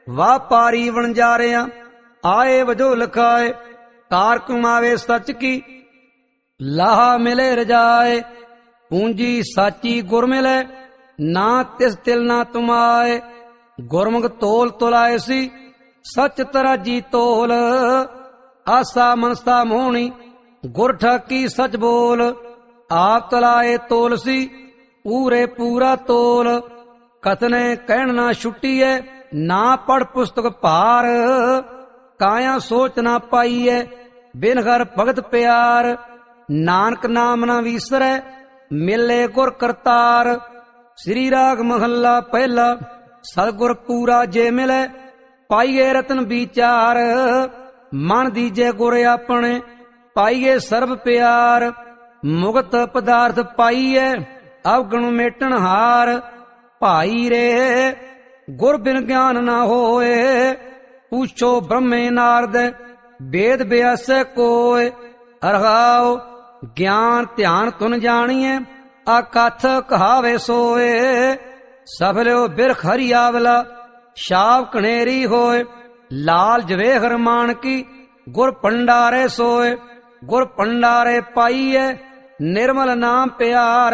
ਵਾਪਾਰੀ ਵਣਜਾਰਿਆਂ ਆਏ ਵਜੋ ਲਖਾਏ। ਕਾਰ ਕਮਾਵੇ ਸੱਚ ਕੀ ਲਾਹਾ ਮਿਲੇ ਰਜਾਏ। ਪੂੰਜੀ ਸਾਚੀ ਗੁਰ ਮਿਲੇ ਨਾ ਤਿਸ ਤਿਲ ਨਾ ਤੁਮਾਏ। ਗੁਰਮੁਖ ਤੋਲ ਤੁਲਾਏ ਸੀ ਸੱਚ ਤਰਾਜੀ ਤੋਲ। ਆਸਾ ਮਨਸਾ ਮੋਹਣੀ ਗੁਰ ਠਾਕੀ ਸੱਚ ਬੋਲ। ਆਪ ਤਲਾਏ ਤੋਲ ਸੀ ਪੂਰੇ ਪੂਰਾ ਤੋਲ। ਕਥਨੇ ਕਹਿਣ ਨਾ ਛੁੱਟੀਐ ਨਾ ਪੜ ਪੁਸਤਕ ਭਾਰ। ਕਾਇਆ ਸੋਚ ਨਾ ਪਾਈਐ ਬਿਨ ਘਰ ਭਗਤ ਪਿਆਰ। ਨਾਨਕ ਨਾਮ ਨਾ ਵੀਸਰੈ ਮਿਲੇ ਗੁਰ ਕਰਤਾਰ। ਸ੍ਰੀ ਰਾਗ ਮਹੱਲਾ ਪਹਿਲਾ। ਸਤਿਗੁਰ ਪੂਰਾ ਜੇ ਮਿਲੇ ਪਾਈਏ ਰਤਨ ਵਿਚਾਰ। ਮਨ ਦੀਜੇ ਗੁਰ ਆਪਣੇ ਪਾਈਏ ਸਰਬ ਪਿਆਰ। ਮੁਕਤ ਪਦਾਰਥ ਪਾਈਏ ਅਵਗੁਣ ਮੇਟਣ ਹਾਰ। ਭਾਈ ਰੇ ਗੁਰ ਬਿਨ ਗਿਆਨ ਨਾ ਹੋਏ। ਪੁੱਛੋ ਬ੍ਰਹਮੇ ਨਾਰਦ ਵੇਦ ਬਿਆਸੈ ਕੋਇ। ਅਰਹਾਉ ਗਿਆਨ ਧਿਆਨ ਤੁਨ ਜਾਣੀਏ ਆਕਥ ਕਹਾਵੇ ਸੋਏ। ਸਫਲਿਓ ਬਿਰਖ ਹਰੀ ਆਵਲਾ ਸ਼ਾਪ ਕਣੇਰੀ ਹੋਏ। ਲਾਲ ਜਵੇਹਰ ਮਾਨਕੀ ਗੁਰ ਪੰਡਾਰੇ ਸੋਏ। ਗੁਰ ਪੰਡਾਰੇ ਪਾਈਏ ਨਿਰਮਲ ਨਾਮ ਪਿਆਰ।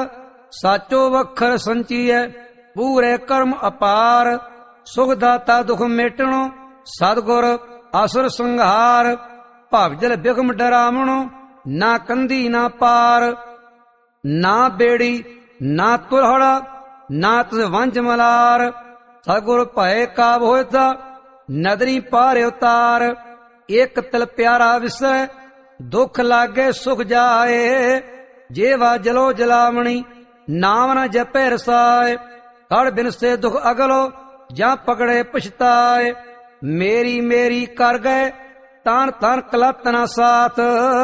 ਸਾਚੋ ਵਖਰ ਸੰਚੀਐ ਪੂਰੇ ਕਰਮ ਅਪਾਰ। ਸੁਖ ਦਾਤਾ ਦੁਖ ਮੇਟਣੋ ਸਤਿਗੁਰ ਅਸੁਰ ਸੰਘਾਰ। ਭਵਜਲ ਬਿਗਮ ਡਰਾਵਣੋ ਨਾ ਕੰਦੀ ਨਾ ਪਾਰ। ਨਾ ਬੇੜੀ ਨਾ ਤੁਲਹੜਾ ਨਾ ਤਿਸ ਵੰਜ ਮਲਾਰ। ਸਤਿਗੁਰ ਭਏ ਕਾਬ ਹੋਇਤਾ ਨਦਰੀ ਪਾਰ ਉਤਾਰ। ਇਕ ਤਿਲ ਪਿਆਰਾ ਵਿਸਰੈ ਦੁਖ ਲਾਗੇ ਸੁਖ ਜਾਏ। ਜੇਵਾ ਜਲੋ ਜਲਾਵਣੀ ਨਾਮ ਨ ਜਪੈ ਰਸਾਏ। ਕੜ ਬਿਨ ਸੇ ਦੁਖ ਅਗਲੋ ਜਾਂ ਪਕੜੇ ਪਛਤਾਏ। ਮੇਰੀ ਮੇਰੀ ਕਰ ਗਏ ਤਾਨ ਤਨ ਕਲਤ ਨਾ ਸਾਥ।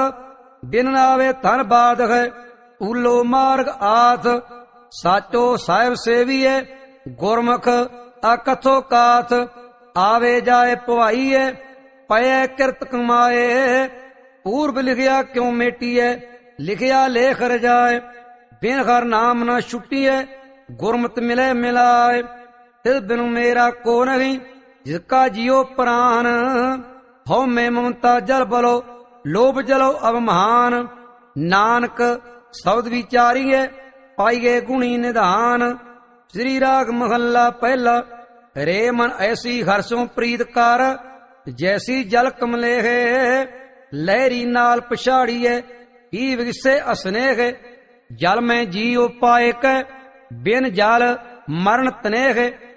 ਬਿਨ ਆਵੇ ਧਨ ਬਾਦ ਹੈ ਉਲੋ ਮਾਰਗ ਆਥ। ਸਾਚੋ ਸਾਹਿਬ ਸੇਵੀਏ ਗੁਰਮੁਖ ਅਕਥੋ ਕਾਥ। ਆਵੇ ਜਾਏ ਭਵਾਈਏ ਪਏ ਕਿਰਤ ਕਮਾਏ। ਪੂਰਬ ਲਿਖਿਆ ਕਿਉ ਮੇਟੀਐ ਲਿਖਿਆ ਲੇਖ ਰਜਾਏ। ਬਿਨ ਘਰ ਨਾਮ ਨਾ ਛੁੱਟੀਐ ਗੁਰਮਤ ਮਿਲੇ ਮਿਲਾਏ। ਤਿਸ ਬਿਨੁ ਮੇਰਾ ਕੋ ਨਹੀਂ ਜਿਸਕਾ ਜਿਉ ਪ੍ਰਾਨ। ਹਉ ਮੈਂ ਮਮਤਾ ਜਲ ਬਲੋ ਲੋਭ ਜਲੋ ਅਵਮਾਨ। ਨਾਨਕ ਸ਼ਬਦ ਵਿਚਾਰੀਏ ਪਾਈਏ ਗੁਣੀ ਨਿਧਾਨ। ਸ੍ਰੀ ਰਾਗ ਮਹੱਲਾ ਪਹਿਲਾ। ਰੇ ਮਨ ਐਸੀ ਹਰਸੋਂ ਪ੍ਰੀਤ ਕਰ ਜੈਸੀ ਜਲ ਕਮਲੇਹ। ਲਹਿਰੀ ਨਾਲ ਪਛਾੜੀਏ ਹੀ ਵਿਗਸੇ ਅਸਨੇਹ। ਜਲ ਮੈਂ ਜੀਉ ਪਾਏ ਕੈ ਬਿਨ ਜਲ ਮਰਨ ਤਨੇਹ।